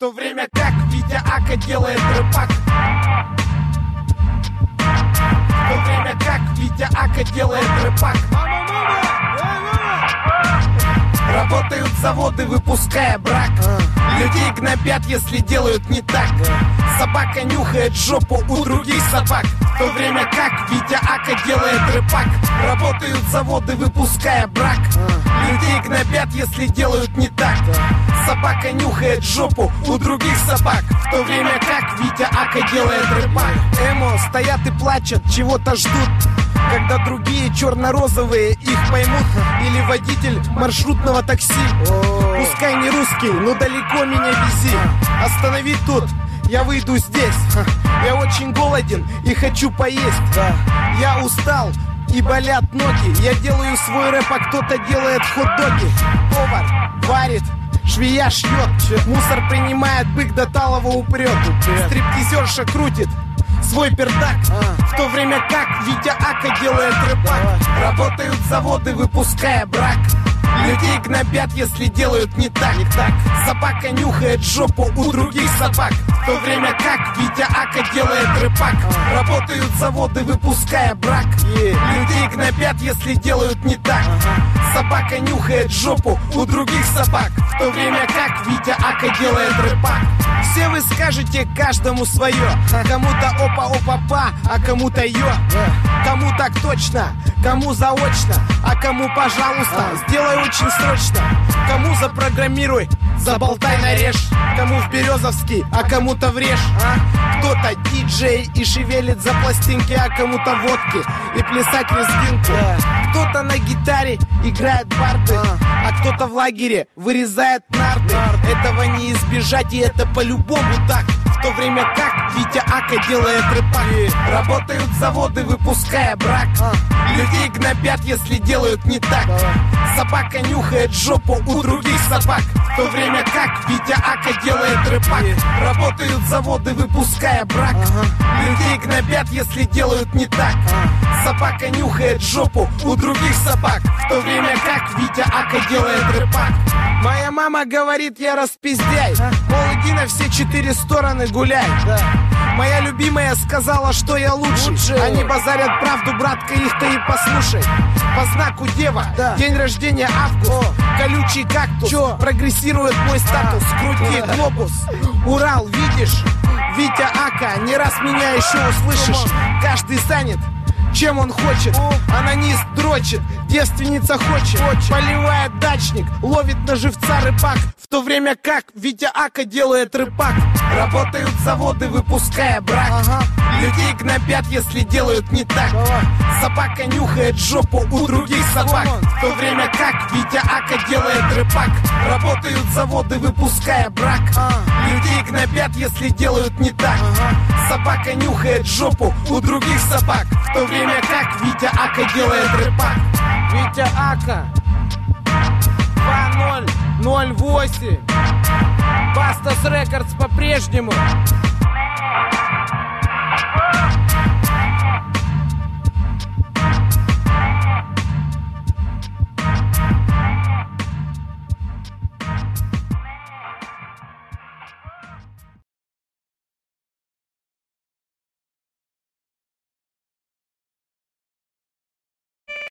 то время как Витя Ака делает рэпак. В то время как Витя Ака делает рэпак. Работают заводы, выпуская брак. Людей гнобят, если делают не так. Собака нюхает жопу у других собак. В то время как Витя Ака делает рэпак. Работают заводы, выпуская брак. Людей гнобят, если делают не так. Собака нюхает жопу у других собак. В то время как Витя Ака делает рэпак. Эмо стоят и плачут, чего-то ждут, когда другие черно-розовые их поймут. Или водитель маршрутного такси. Пускай не русский, но далеко меня вези. Останови тут, я выйду здесь. Я очень голоден и хочу поесть. Я устал и болят ноги. Я делаю свой рэп, а кто-то делает хот-доги. Повар варит, швея шьет, мусор принимает, бык до талого упрет. Стриптизерша крутит свой пердак. В то время как Витя Ака делает рэпак. Работают заводы, выпуская брак. Людей гнобят, если делают не так. Собака нюхает жопу у других собак. В то время как Витя Ака делает рэпак. Работают заводы, выпуская брак. Людей гнобят, если делают не так. Собака нюхает жопу у других собак. В то время как Витя Ака делает рэпак. Все вы скажете каждому свое. Кому-то опа-опа-па, а кому-то ё. Кому так точно, кому заочно, а кому пожалуйста, сделай очень срочно. Кому запрограммируй, заболтай нарежь. Кому в Березовский, а кому-то врежь. Кто-то диджей и шевелит за пластинки, а кому-то водки и плясать лезгинку. Кто-то на гитаре играет барды, а кто-то в лагере вырезает нарды. Этого не избежать, и это по-любому так. В то время как Витя Ака делает рэпак. Работают заводы, выпуская брак. Людей гнобят, если делают не так. Собака нюхает жопу у других собак. В то время как Витя Ака делает рэпак. Работают заводы, выпуская брак. Людей гнобят, если делают не так. Собака нюхает жопу у других собак. В то время как Витя Ака делает рэпак. Моя мама говорит, я распиздяй. Мол, иди на все 4 стороны гуляй. Моя любимая сказала, что я лучший. Они базарят правду, братка, их-то и послушай. По знаку дева, день рождения август. Колючий кактус, прогрессирует мой статус. Крути глобус, Урал, видишь? Витя Ака, не раз меня еще услышишь. Каждый занят, чем он хочет. Анонист дрочит, девственница хочет. Поливает дачник, ловит на живца рыбак. В то время как Витя Ака делает рэпак. Работают заводы, выпуская брак. Людей гнобят, если делают не так. Собака нюхает жопу у других собак. В то время как Витя Ака делает рэпак. Работают заводы, выпуская брак. Людей гнобят, если делают не так. Собака нюхает жопу у других собак. В то время как Витя Ака делает рэпак. Витя Ака 2008. Бастас Рекордс по-прежнему.